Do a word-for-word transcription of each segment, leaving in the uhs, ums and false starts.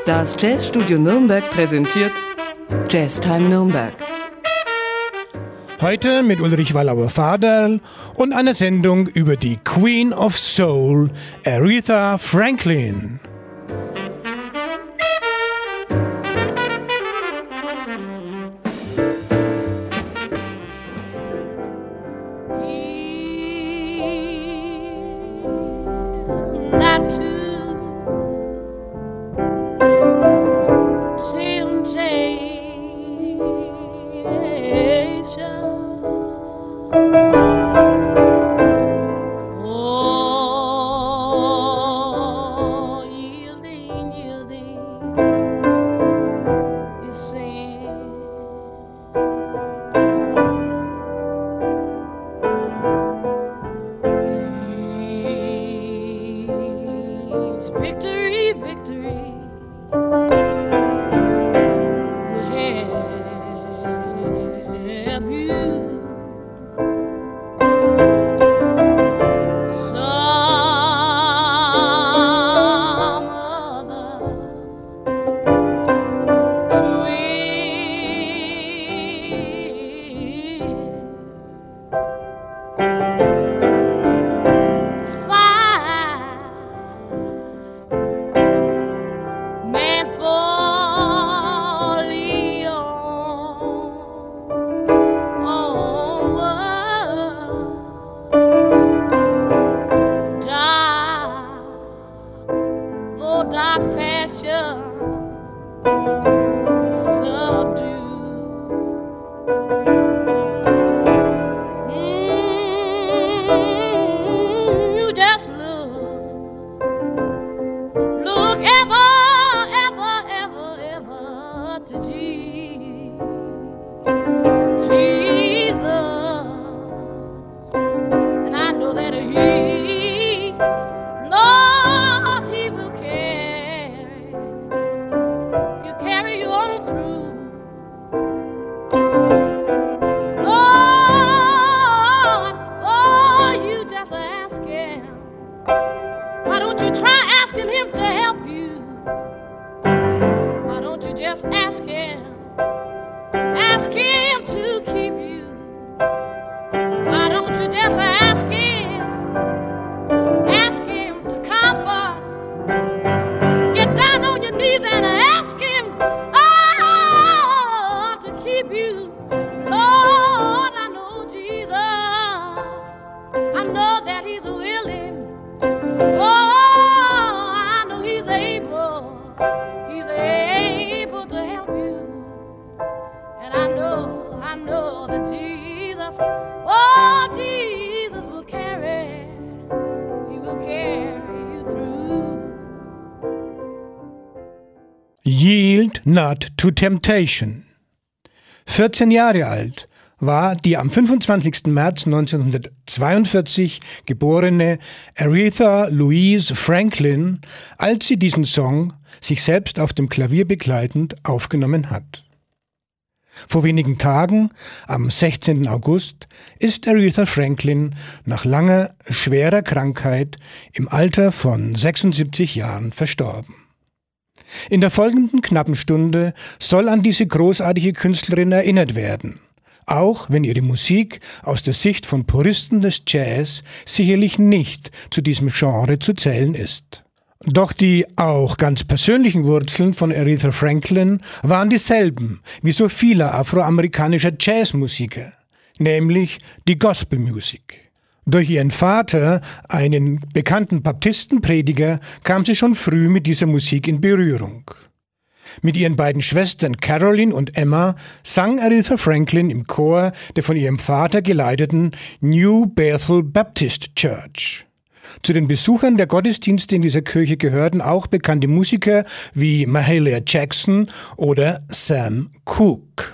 Das Jazzstudio Nürnberg präsentiert Jazztime Nürnberg. Heute mit Ulrich Wallauer-Vaderl und einer Sendung über die Queen of Soul, Aretha Franklin. Yield not to temptation. vierzehn Jahre alt war die am fünfundzwanzigsten März neunzehnhundertzweiundvierzig geborene Aretha Louise Franklin, als sie diesen Song, sich selbst auf dem Klavier begleitend, aufgenommen hat. Vor wenigen Tagen, am sechzehnten August, ist Aretha Franklin nach langer, schwerer Krankheit im Alter von sechsundsiebzig Jahren verstorben. In der folgenden knappen Stunde soll an diese großartige Künstlerin erinnert werden, auch wenn ihre Musik aus der Sicht von Puristen des Jazz sicherlich nicht zu diesem Genre zu zählen ist. Doch die auch ganz persönlichen Wurzeln von Aretha Franklin waren dieselben wie so vieler afroamerikanischer Jazzmusiker, nämlich die Gospelmusik. Durch ihren Vater, einen bekannten Baptistenprediger, kam sie schon früh mit dieser Musik in Berührung. Mit ihren beiden Schwestern Caroline und Emma sang Aretha Franklin im Chor der von ihrem Vater geleiteten New Bethel Baptist Church. Zu den Besuchern der Gottesdienste in dieser Kirche gehörten auch bekannte Musiker wie Mahalia Jackson oder Sam Cooke.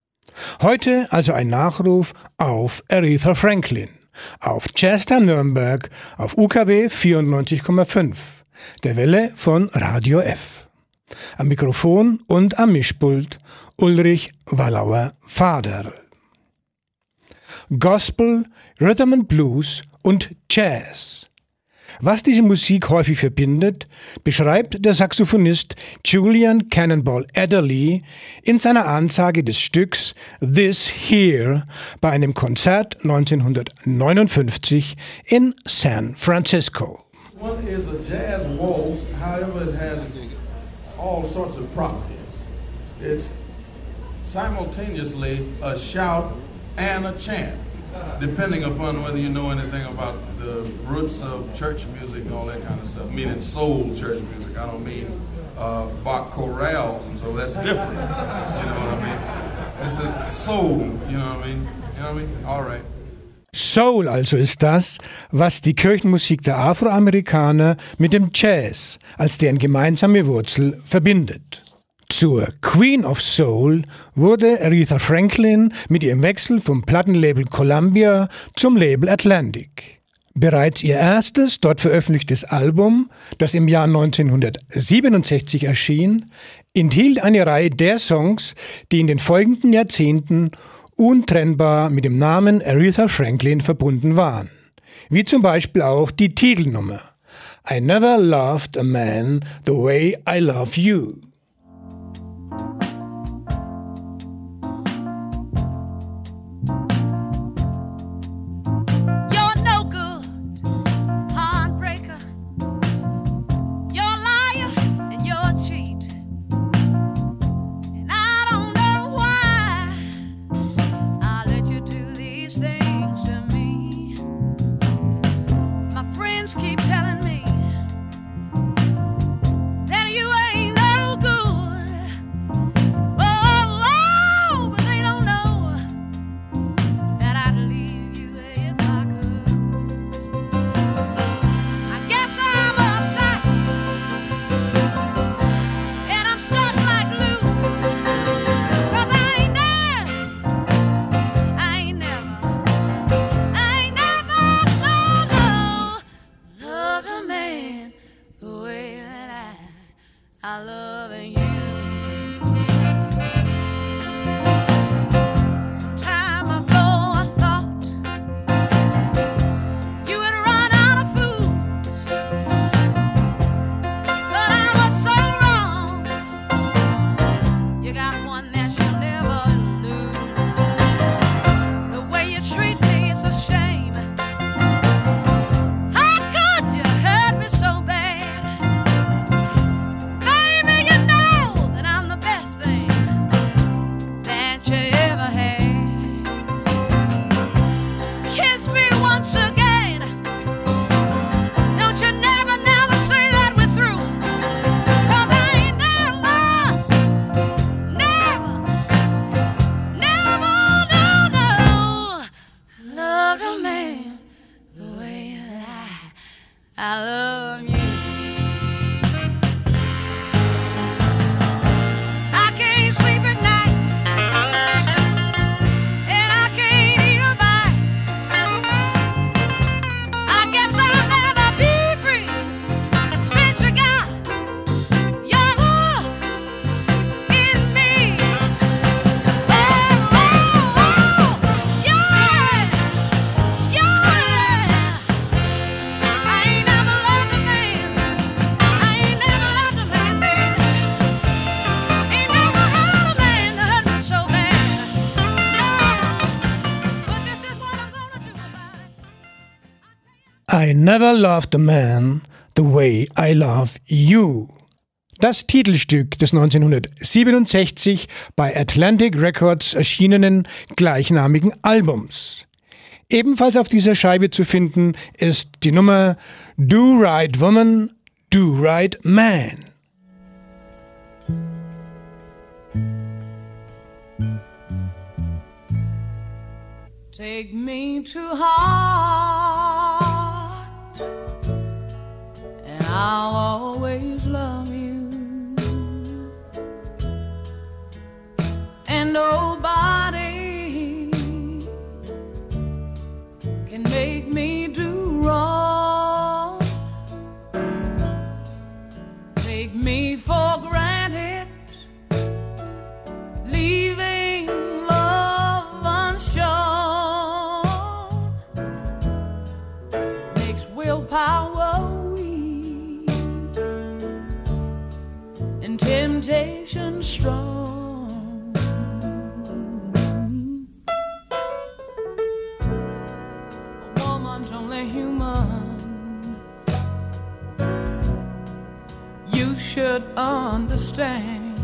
Heute also ein Nachruf auf Aretha Franklin. Auf Jazztime Nürnberg, auf U K W vierundneunzig Komma fünf, der Welle von Radio F. Am Mikrofon und am Mischpult Ulrich Wallauer-Vaderl. Gospel, Rhythm and Blues und Jazz. Was diese Musik häufig verbindet, beschreibt der Saxophonist Julian Cannonball Adderley in seiner Ansage des Stücks This Here bei einem Konzert neunzehnhundertneunundfünfzig in San Francisco. One is a jazz waltz, however it has all sorts of properties. It's simultaneously a shout and a chant, depending upon whether you know anything about the roots of church music and all that kind of stuff, meaning soul church music. I don't mean uh, Bach chorales, and so that's different. You know what I mean? This is soul, you know what I mean? You know what I mean? All right. Soul also ist das, was die Kirchenmusik der Afroamerikaner mit dem Jazz als deren gemeinsame Wurzel verbindet. Zur Queen of Soul wurde Aretha Franklin mit ihrem Wechsel vom Plattenlabel Columbia zum Label Atlantic. Bereits ihr erstes dort veröffentlichtes Album, das im Jahr neunzehnhundertsiebenundsechzig erschien, enthielt eine Reihe der Songs, die in den folgenden Jahrzehnten untrennbar mit dem Namen Aretha Franklin verbunden waren. Wie zum Beispiel auch die Titelnummer I Never Loved a Man the Way I Love You. Keep telling me that you ain't no I Never Loved a Man the Way I Love You. Das Titelstück des neunzehnhundertsiebenundsechzig bei Atlantic Records erschienenen gleichnamigen Albums. Ebenfalls auf dieser Scheibe zu finden ist die Nummer Do Right Woman, Do Right Man. Take me to heart, and I'll always love you, and nobody can make me do wrong. Take me for granted, leaving love unshown. Willpower temptation strong. A woman's only human. You should understand.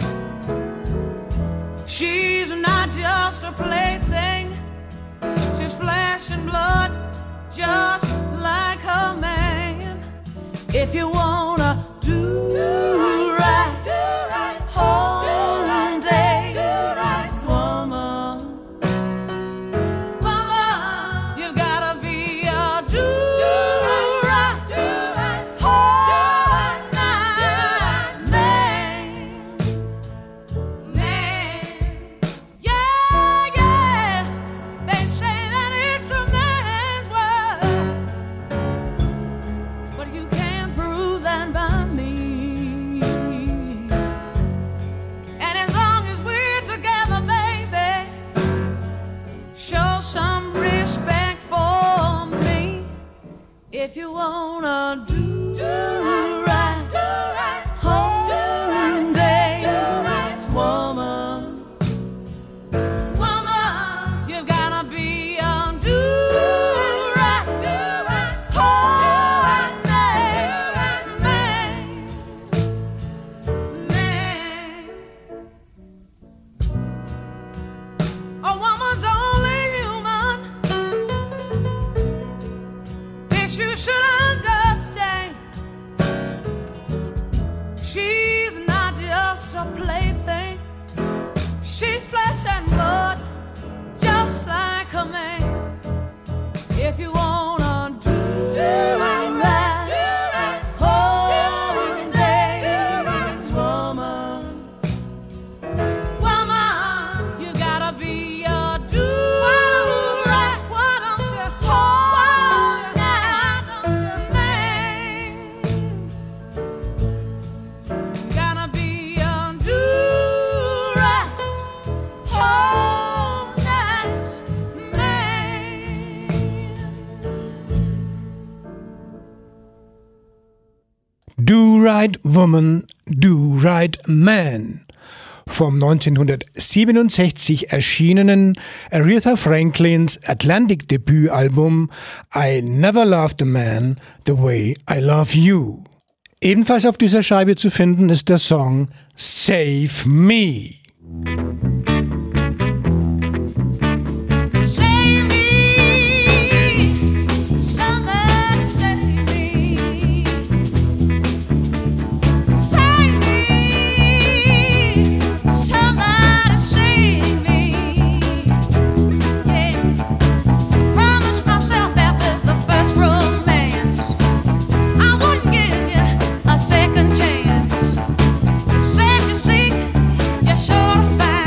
She's not just a plaything. She's flesh and blood, just like her man. If you wanna do right, do right, whole day, do right, woman, woman, you've gotta be a do right, do right, whole night man, man, yeah, yeah. They say that it's a man's world, but you can't prove that by me. And as long as we're together, baby, show some respect for me. If you wanna do right, do right, whole day, do right, woman, woman, you've gotta be on do right, do right, whole night, man, man. A woman's only human. This you should understand. She's not just a plaything. She's flesh and blood, just like a man. If you wanna do right, whole day, woman, woman, you gotta be a do right. Why don't you hold night, man? You gotta be a do right, whole night, man. Do Right Woman, Do Right Man. Vom neunzehnhundertsiebenundsechzig erschienenen Aretha Franklins Atlantic-Debütalbum I Never Loved a Man the Way I Love You. Ebenfalls auf dieser Scheibe zu finden ist der Song Save Me. Save me, somebody save me. Save me, somebody save me. Yeah, promised myself after the first romance I wouldn't give you a second chance. The same you seek, you're sure to find.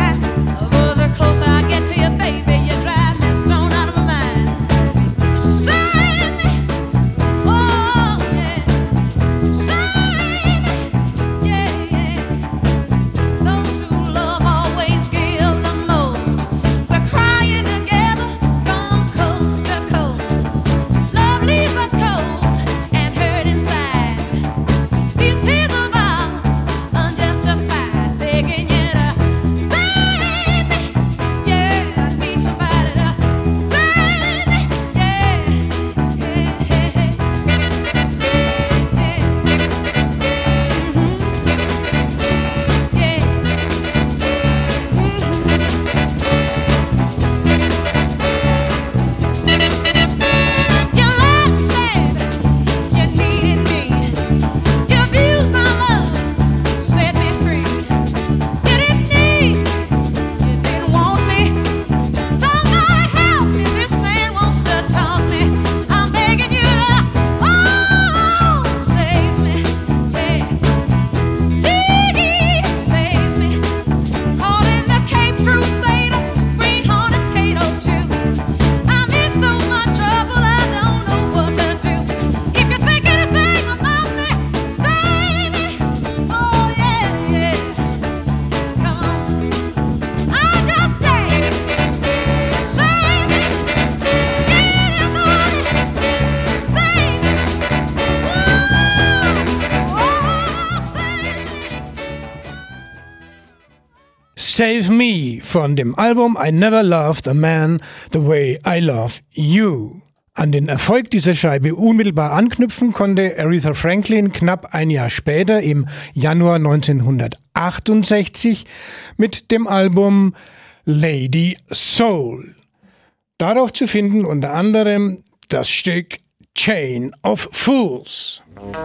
Save Me von dem Album I Never Loved a Man the Way I Love You. An den Erfolg dieser Scheibe unmittelbar anknüpfen konnte Aretha Franklin knapp ein Jahr später im Januar neunzehnhundertachtundsechzig mit dem Album Lady Soul. Darauf zu finden unter anderem das Stück Chain of Fools.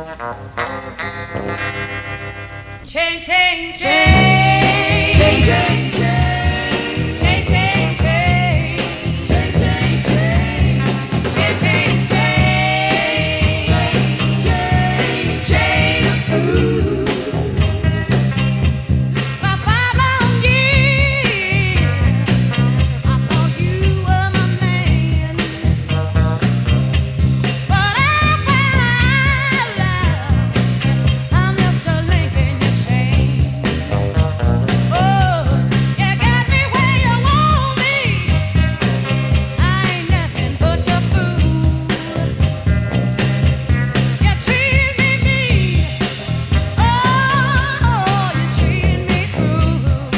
Chain, chain, chain, chain, chain, chain, chain, chain, chain, chain, chain, chain, chain, chain, chain, chain of fools. For five long years, I thought you were my man, but I found out I'm just a link in your chain. Oh, you got me where you want me. I ain't nothing but your fool. You treated me mean. Oh, you treated me cruel.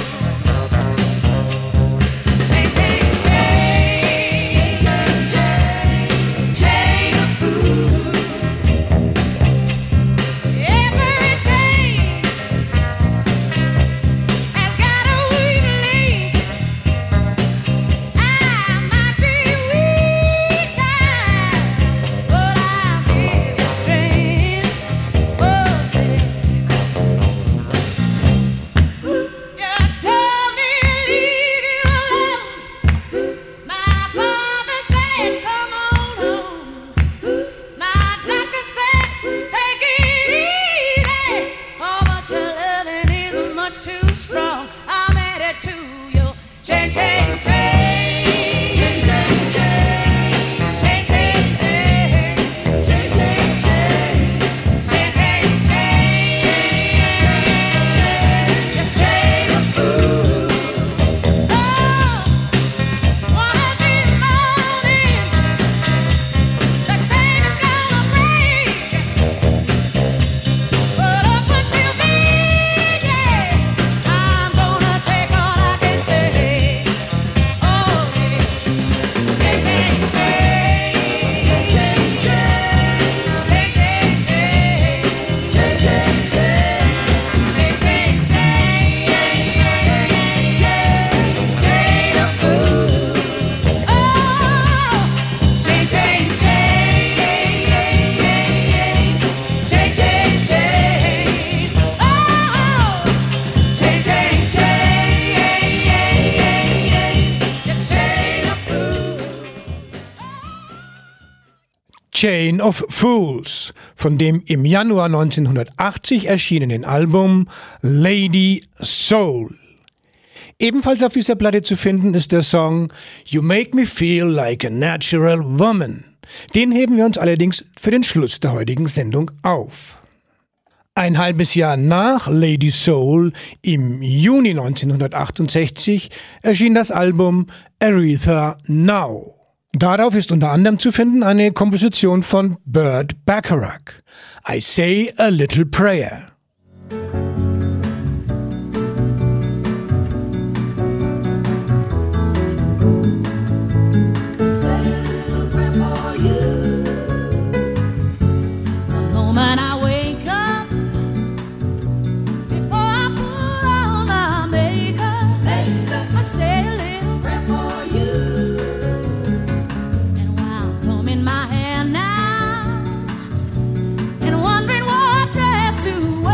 Chain, chain, chain, chain, chain, chain of fools. Every chain has got a weak link. I might be weak time, but I'll give it strength. Oh, you told me leave you alone. My father said come on home. My doctor said take it easy. Oh, but your loving is much too strong. I'm headed to you. Chain, chain, chain, chain, chain, chain, chain, chain, chain, chain, chain, chain, chain, chain, chain, your chain of fools. Oh, one of these mornings, the chain is gonna break. But up until then, yeah, I'm gonna take all I can take. Oh, yeah. Chain, chain, chain, chain, chain, chain, chain, chain, chain, chain, chain, chain, chain, chain, chain of fools. Oh, chain, chain, chain, chain, chain, chain, chain, chain. Oh, chain, chain, chain, chain of fools. Chain of Fools von dem im Januar neunzehnhundertachtzig erschienenen Album Lady Soul. Ebenfalls auf dieser Platte zu finden ist der Song You Make Me Feel Like a Natural Woman. Den heben wir uns allerdings für den Schluss der heutigen Sendung auf. Ein halbes Jahr nach Lady Soul, im Juni neunzehnhundertachtundsechzig, erschien das Album Aretha Now. Darauf ist unter anderem zu finden eine Komposition von Burt Bacharach, I Say a Little Prayer. The moment I wake up, before I put on my makeup, I say a little prayer for you. And while combing my hair now, and wondering what dress to wear,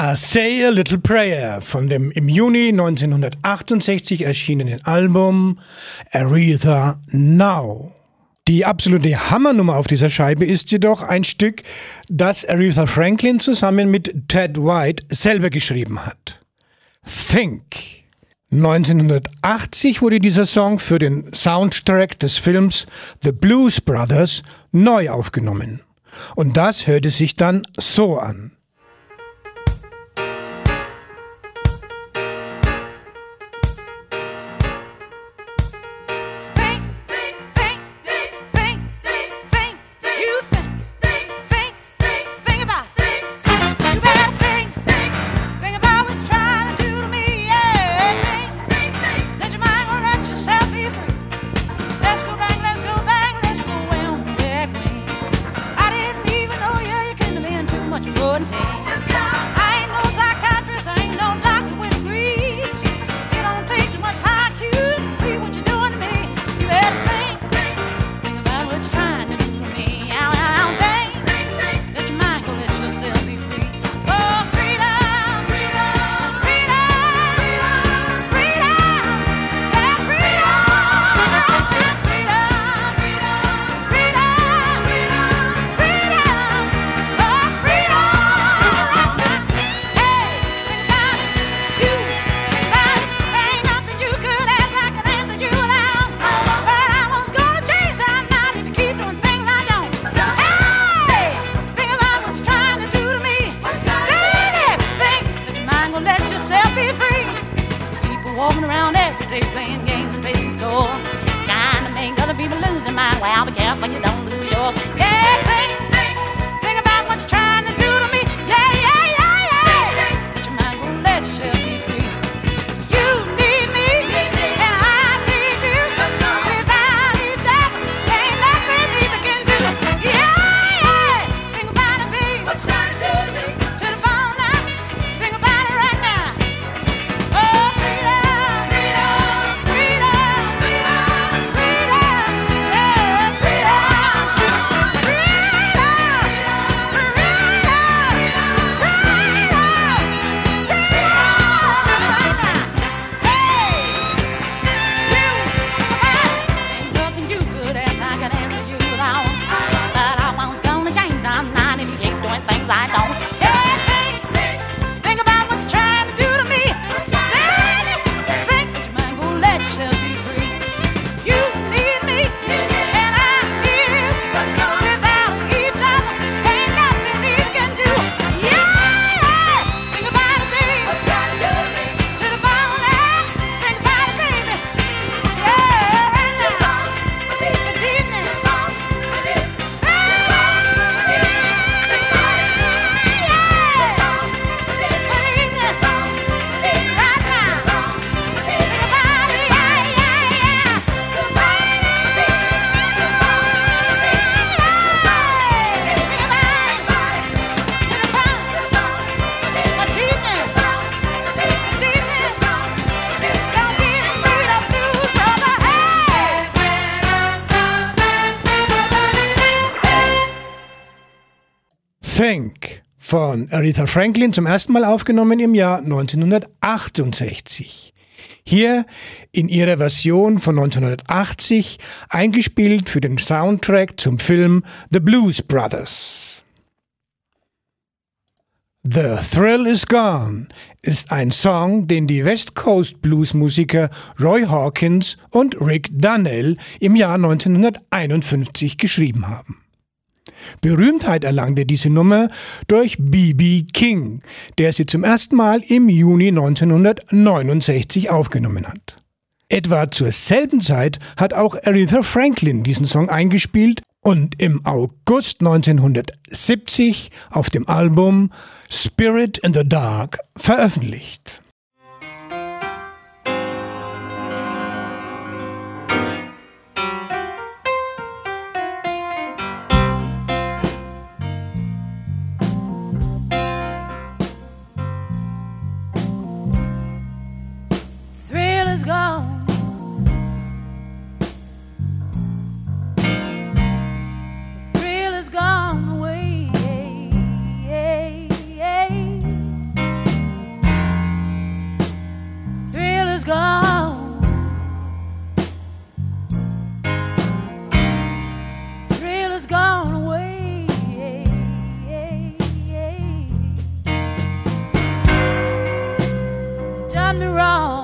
war Say a Little Prayer von dem im Juni neunzehnhundertachtundsechzig erschienenen Album Aretha Now. Die absolute Hammernummer auf dieser Scheibe ist jedoch ein Stück, das Aretha Franklin zusammen mit Ted White selber geschrieben hat. Think. neunzehnhundertachtzig wurde dieser Song für den Soundtrack des Films The Blues Brothers neu aufgenommen. Und das hörte sich dann so an. Think von Aretha Franklin zum ersten Mal aufgenommen im Jahr neunzehnhundertachtundsechzig. Hier in ihrer Version von neunzehnhundertachtzig eingespielt für den Soundtrack zum Film The Blues Brothers. The Thrill Is Gone ist ein Song, den die West Coast Blues-Musiker Roy Hawkins und Rick Donnell im Jahr neunzehnhunderteinundfünfzig geschrieben haben. Berühmtheit erlangte diese Nummer durch B B King, der sie zum ersten Mal im Juni neunzehnhundertneunundsechzig aufgenommen hat. Etwa zur selben Zeit hat auch Aretha Franklin diesen Song eingespielt und im August neunzehnhundertsiebzig auf dem Album Spirit in the Dark veröffentlicht. Gone away. done me wrong.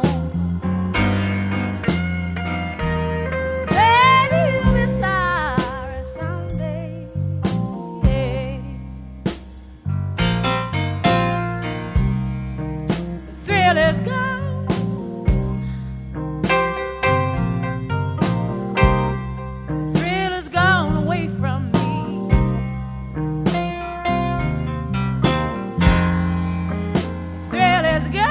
Baby, you'll be sorry someday. Yeah. The thrill is gone. The thrill is gone away from me. The thrill is gone.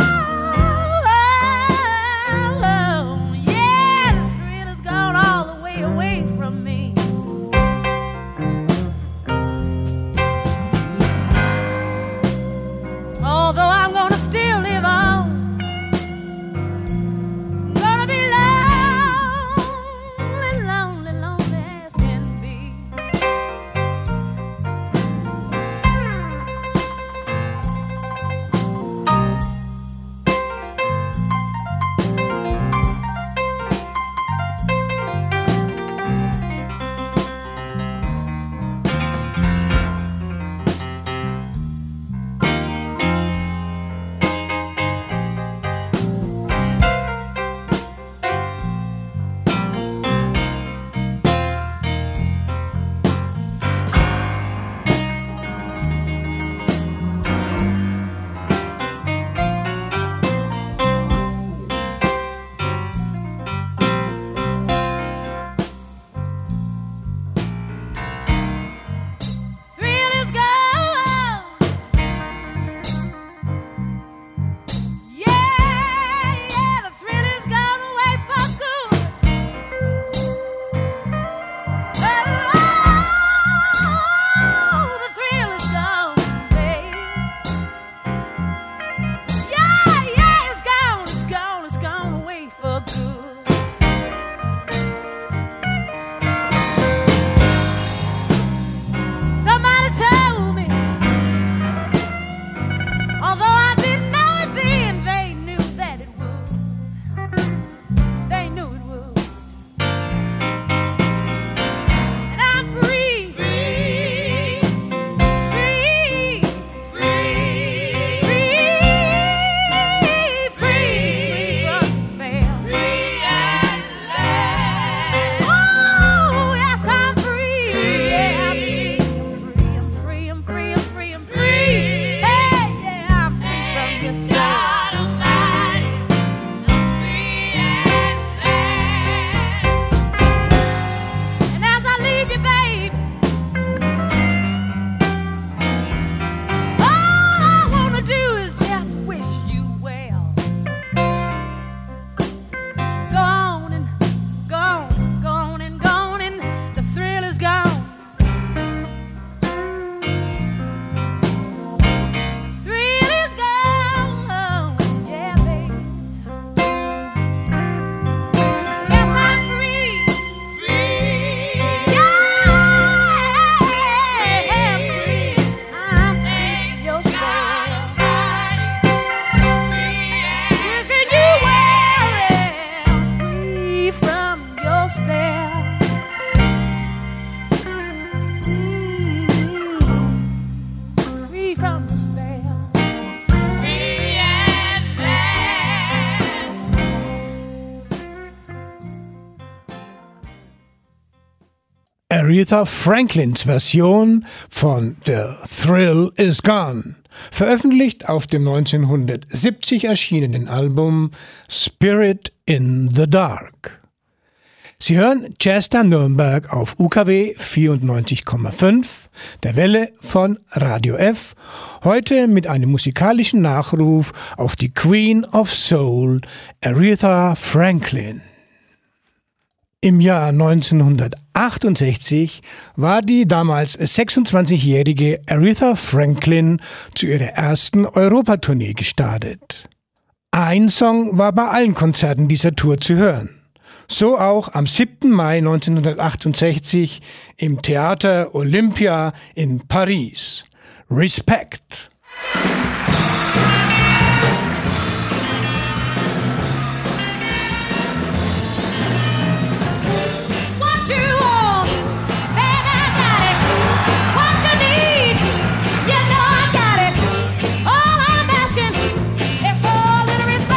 Yeah, the thrill is gone all the way away from me. Although I'm gonna still live on, gonna be lonely, lonely, lonely as can be. Thrill is gone. Yeah, yeah, the thrill is gone away for good. Oh, the thrill is gone, babe. Yeah, yeah, it's gone, it's gone, it's gone away for good. Somebody told me, although I didn't know it then, they knew that it would. They knew it would. And I'm free, free, free, free, free, free from spell, free at last. Oh, yes, I'm free. Yeah, I'm free. I'm free. I'm free. I'm free. I'm free. Hey, yeah, I'm free from this spell. God Almighty, I'm free at last. And as I leave you, babe, all I wanna do is just wish you well. Go on and go on, go on and go on, and the thrill is gone. The thrill is gone, yeah, babe. Yes, I'm free, free. Yeah, I'm free. I'm free from your spell. Wishing you well, free from your spell. Mm, free from the spell. Free at last. Aretha Franklins Version von The Thrill Is Gone, veröffentlicht auf dem neunzehnhundertsiebzig erschienenen Album Spirit in the Dark. Sie hören Jazzstar Nürnberg auf U K W vierundneunzig Komma fünf, der Welle von Radio F, heute mit einem musikalischen Nachruf auf die Queen of Soul, Aretha Franklin. Im Jahr neunzehnhundertachtundsechzig war die damals sechsundzwanzigjährige Aretha Franklin zu ihrer ersten Europatournee gestartet. Ein Song war bei allen Konzerten dieser Tour zu hören. So auch am siebten Mai neunzehnhundertachtundsechzig im Theater Olympia in Paris. Respect! What you want, baby, I got it. What you need, you know I got it. All I'm asking is for a little respect.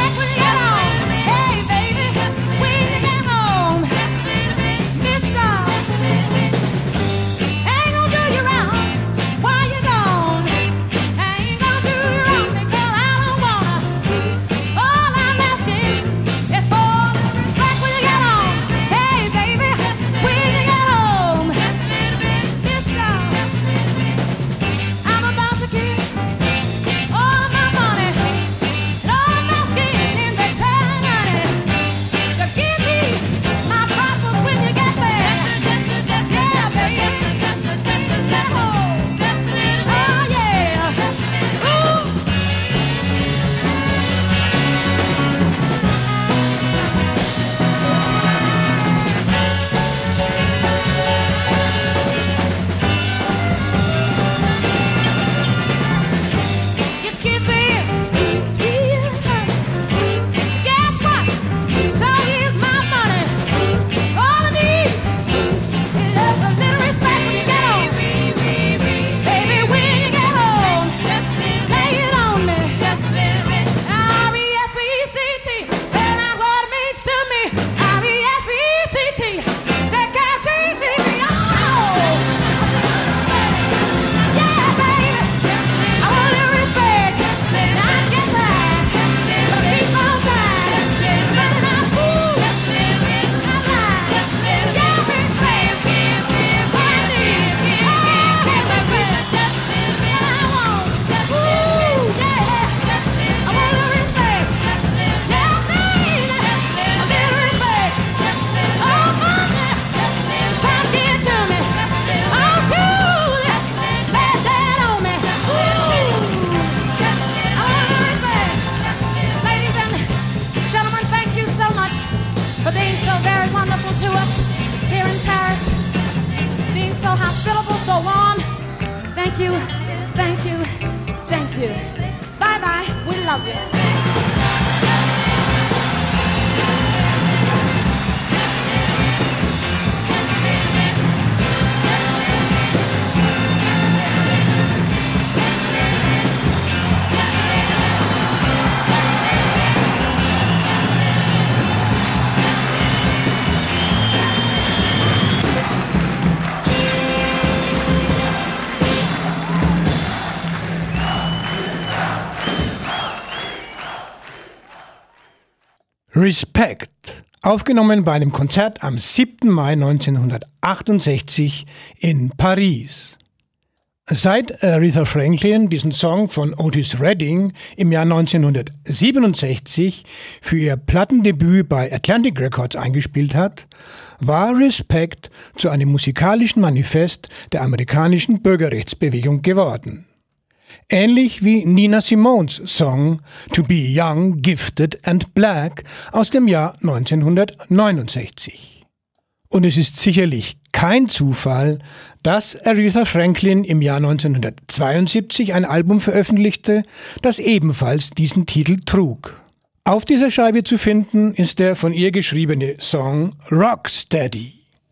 Thank you, thank you, thank you. Bye bye, we love you. Respect, aufgenommen bei einem Konzert am siebten Mai neunzehnhundertachtundsechzig in Paris. Seit Aretha Franklin diesen Song von Otis Redding im Jahr neunzehnhundertsiebenundsechzig für ihr Plattendebüt bei Atlantic Records eingespielt hat, war Respect zu einem musikalischen Manifest der amerikanischen Bürgerrechtsbewegung geworden. Ähnlich wie Nina Simones Song To Be Young, Gifted and Black aus dem Jahr neunzehnhundertneunundsechzig. Und es ist sicherlich kein Zufall, dass Aretha Franklin im Jahr neunzehnhundertzweiundsiebzig ein Album veröffentlichte, das ebenfalls diesen Titel trug. Auf dieser Scheibe zu finden ist der von ihr geschriebene Song Rocksteady.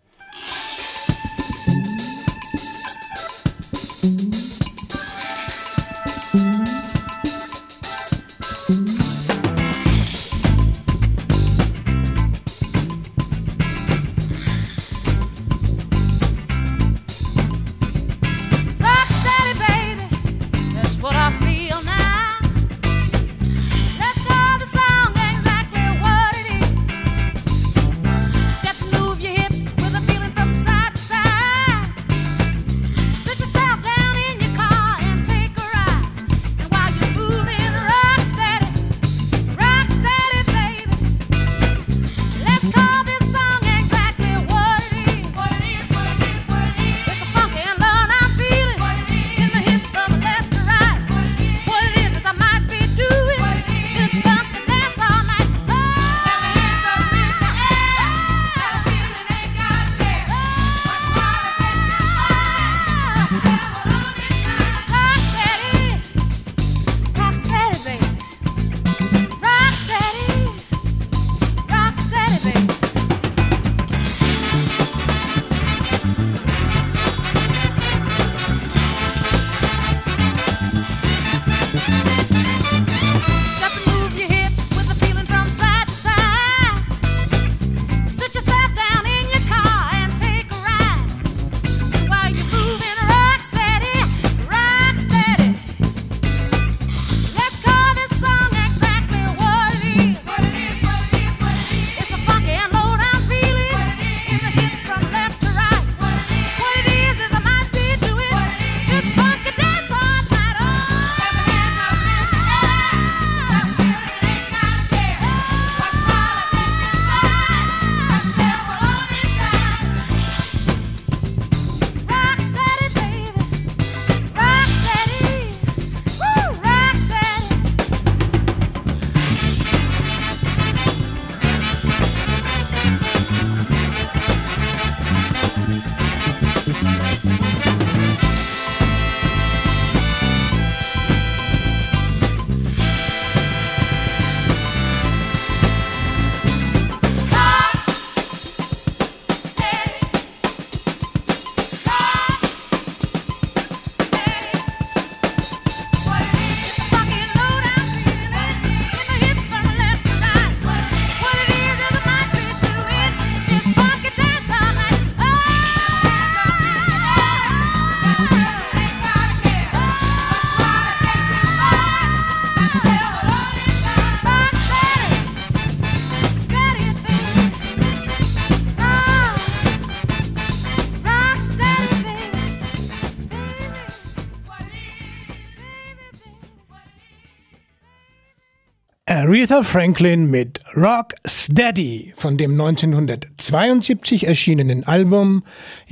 Aretha Franklin mit Rocksteady von dem neunzehnhundertzweiundsiebzig erschienenen Album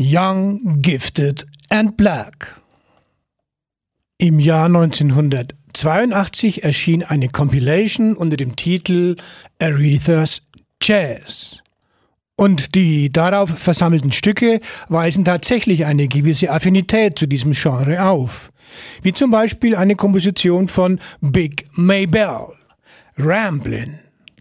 Young, Gifted and Black. Im Jahr neunzehnhundertzweiundachtzig erschien eine Compilation unter dem Titel Aretha's Jazz. Und die darauf versammelten Stücke weisen tatsächlich eine gewisse Affinität zu diesem Genre auf. Wie zum Beispiel eine Komposition von Big Maybelle, Ramblin'.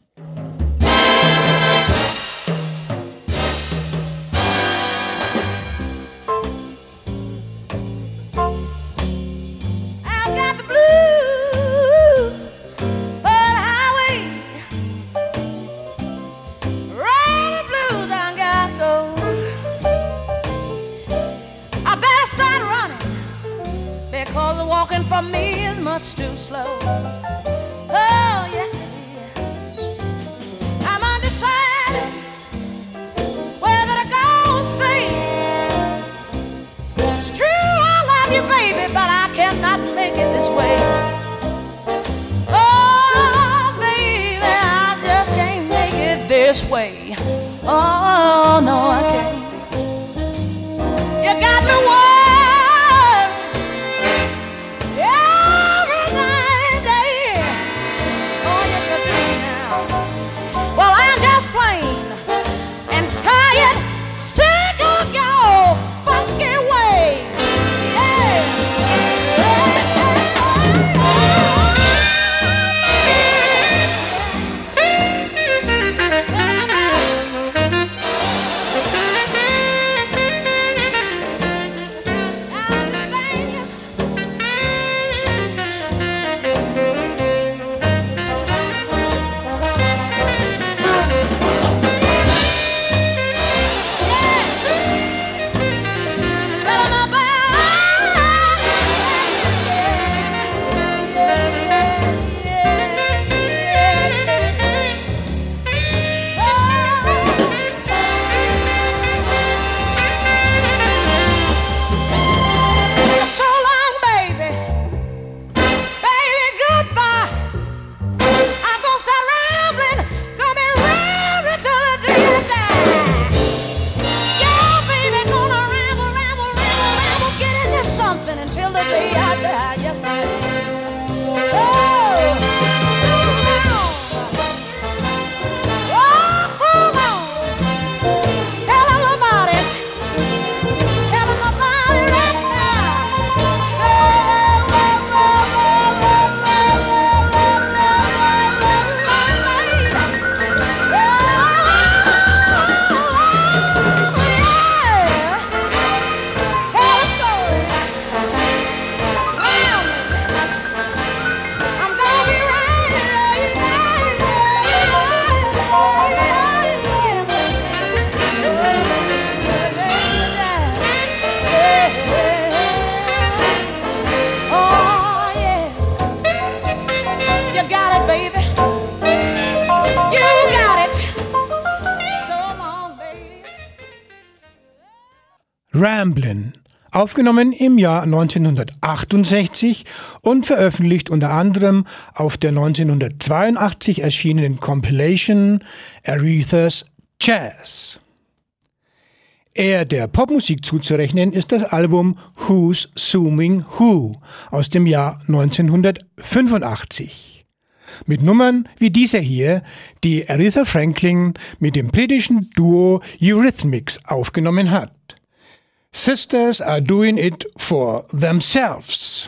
Walking for me is much too slow. Oh, yes, it is. I'm undecided whether to go straight. It's true, I love you, baby, but I cannot make it this way. Oh, baby, I just can't make it this way. Oh, no, I can't. You got me worried. Ramblin', aufgenommen im Jahr neunzehnhundertachtundsechzig und veröffentlicht unter anderem auf der neunzehnhundertzweiundachtzig erschienenen Compilation Aretha's Jazz. Eher der Popmusik zuzurechnen ist das Album Who's Suing Who aus dem Jahr neunzehnhundertfünfundachtzig. Mit Nummern wie dieser hier, die Aretha Franklin mit dem britischen Duo Eurythmics aufgenommen hat. Sisters are doing it for themselves.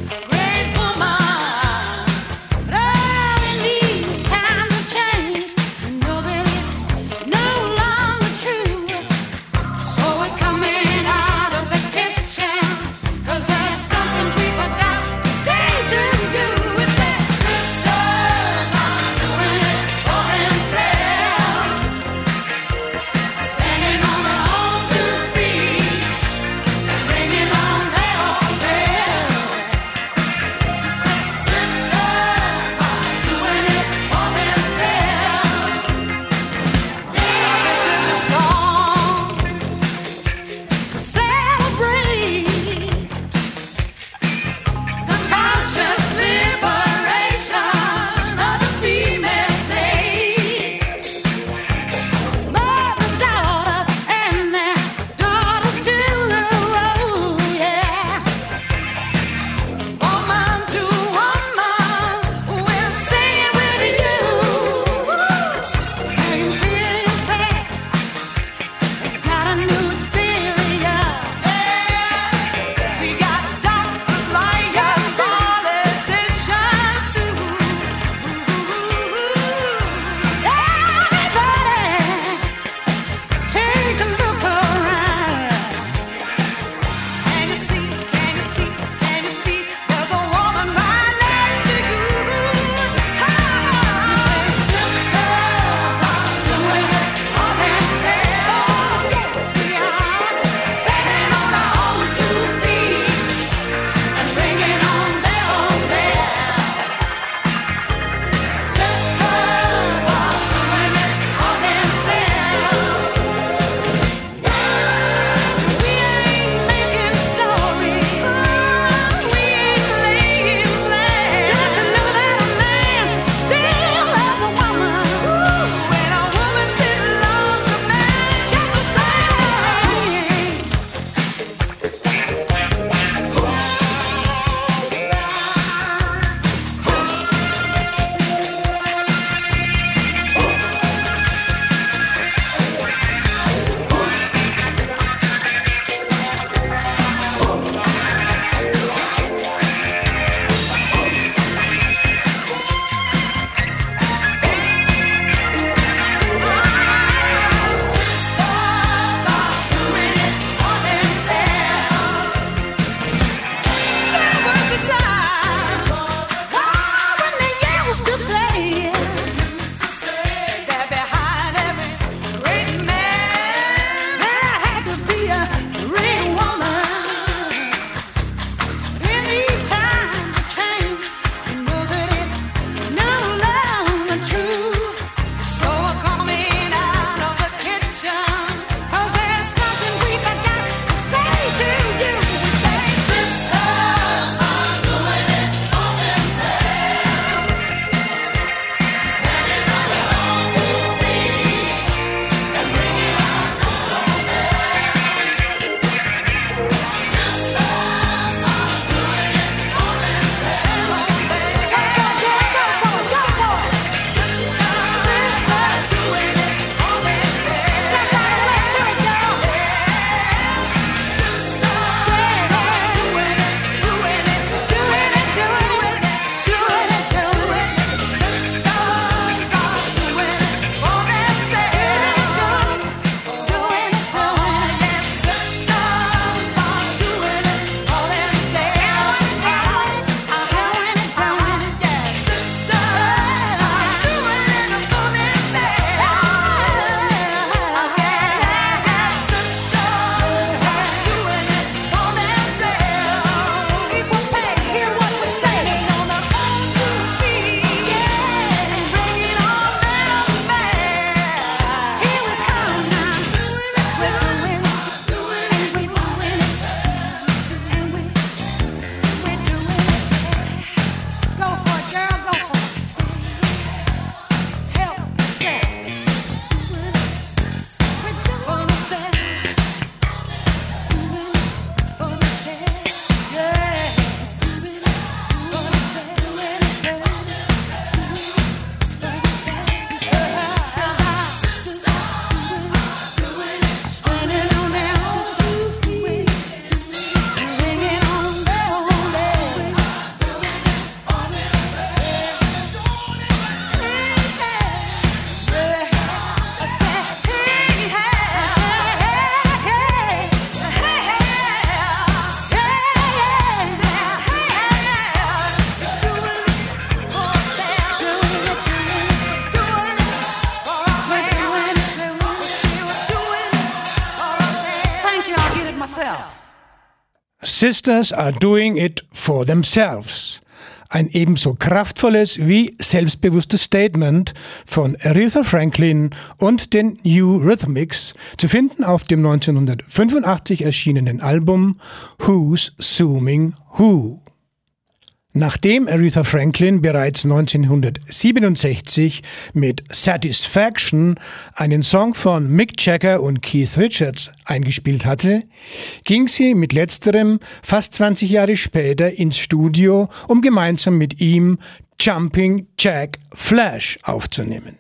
Well, in these times of change, take a look around. Can you see, can you see, can you see, there's a woman right next to you. Ah, sisters are doing it for themselves. Yes, we are standing on our own two feet and bringing on their own bell. Sisters are doing it for themselves. We ain't making stories. We ain't laying plans. Don't you know that a man still loves a woman? When a woman still loves a man just the same. Sisters are doing it for themselves. There was a time when they used to say that behind every great man there had to be a great woman. In these times of change, you know that it's no longer true. So we're coming out of the kitchen, 'cause there's something we forgot to say to you. We say sisters are doing it for themselves, standing on their own two feet and bringing on their own bell. Sisters are doing it for themselves. Go for it, go for it, go for it. Sisters, sisters doing it for themselves. Step out of the way, do it, girl. Sisters are doing it, doing it, doing it, doing it, doing it, doing it. Sisters are doing it for themselves, doing it, doing it. Yes, sisters are doing it for themselves, doing it, doing it, doing it. Yes, sisters are doing it for themselves. Sisters are doing it for themselves. Equal pay, hear what we say. On their own two feet, yeah, and bringing on their bell. Here we come now, we're doing it, doing it, and we're doing it, and we, we're doing it. Go for it, girl, go for it. Help yourself. We're doing it for themselves. Doing it for themselves. Yeah. Doing it for themselves. Doing it, doing it, doing it for themselves. Sisters are doing it, standing on their own two feet, bringing on their own bell. Thank you, I'll get it myself. Sisters are doing it for themselves. Ein ebenso kraftvolles wie selbstbewusstes Statement von Aretha Franklin und den Eurythmics, zu finden auf dem neunzehnhundertfünfundachtzig erschienenen Album Who's Zooming Who. Nachdem Aretha Franklin bereits neunzehnhundertsiebenundsechzig mit Satisfaction einen Song von Mick Jagger und Keith Richards eingespielt hatte, ging sie mit letzterem fast zwanzig Jahre später ins Studio, um gemeinsam mit ihm Jumping Jack Flash aufzunehmen.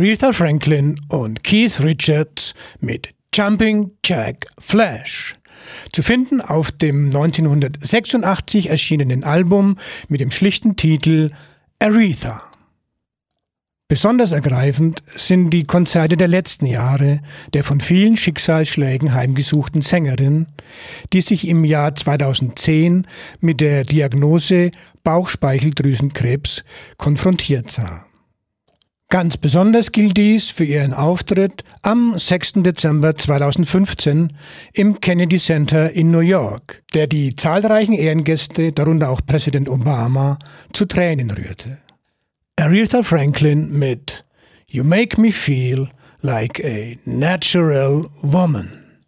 Aretha Franklin und Keith Richards mit Jumping Jack Flash. Zu finden auf dem neunzehnhundertsechsundachtzig erschienenen Album mit dem schlichten Titel Aretha. Besonders ergreifend sind die Konzerte der letzten Jahre der von vielen Schicksalsschlägen heimgesuchten Sängerin, die sich im Jahr zweitausendzehn mit der Diagnose Bauchspeicheldrüsenkrebs konfrontiert sah. Ganz besonders gilt dies für ihren Auftritt am sechsten Dezember zweitausendfünfzehn im Kennedy Center in New York, der die zahlreichen Ehrengäste, darunter auch Präsident Obama, zu Tränen rührte. Aretha Franklin mit You Make Me Feel Like a Natural Woman.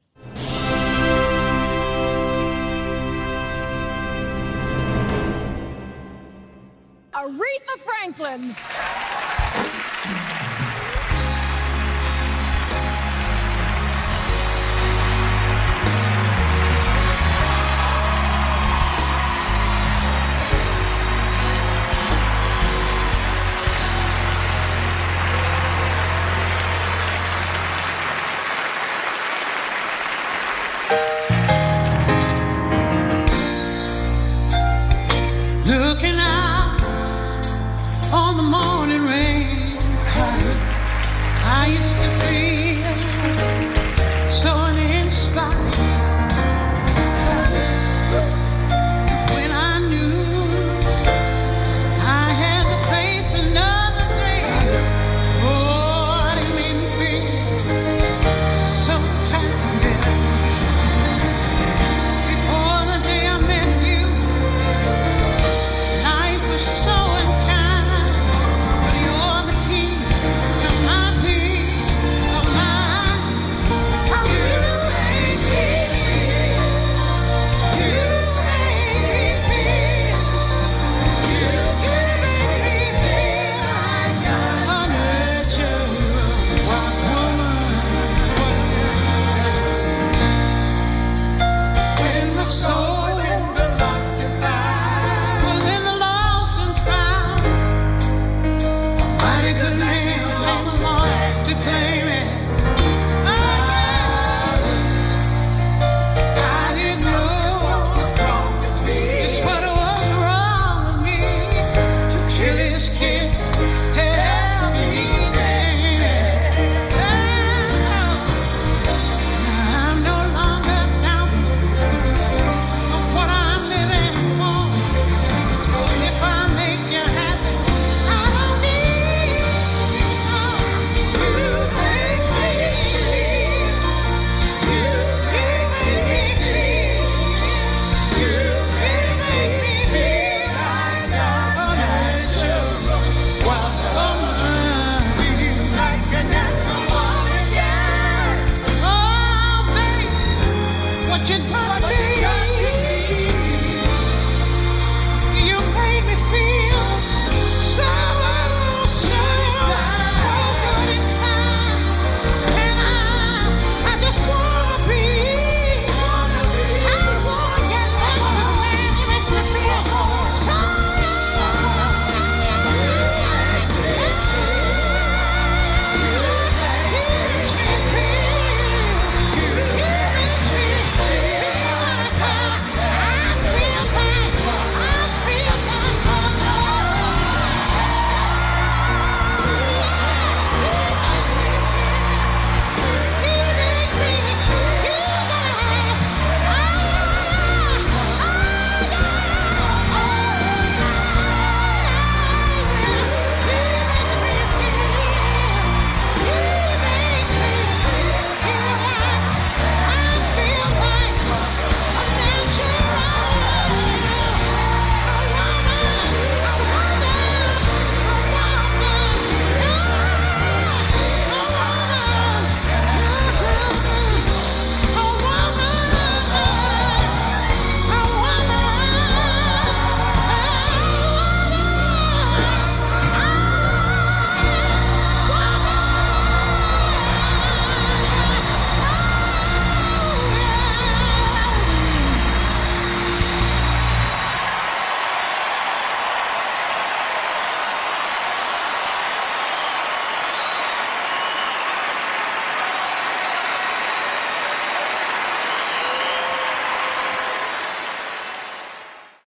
Aretha Franklin. Looking out on the morning rain, I used to feel so uninspired when I knew I had to face another day. Oh, it made me feel so tired. Before the day I met you, life was so unkind, but you're the key to my peace of mind. How you make me feel, you make me feel, you, you make me feel like a natural woman. When my soul was in the lost and found, was in the lost and found, a mighty good man came along to claim it. I, I didn't know just what was wrong with me till this kiss helped me name it. Now I'm no longer down of what I'm living for. But if I make you happy, I don't need no. You make me feel, you, you make me feel, you, you make me feel like a natural woman. Feel like a natural woman, yes. Oh, baby, what you gonna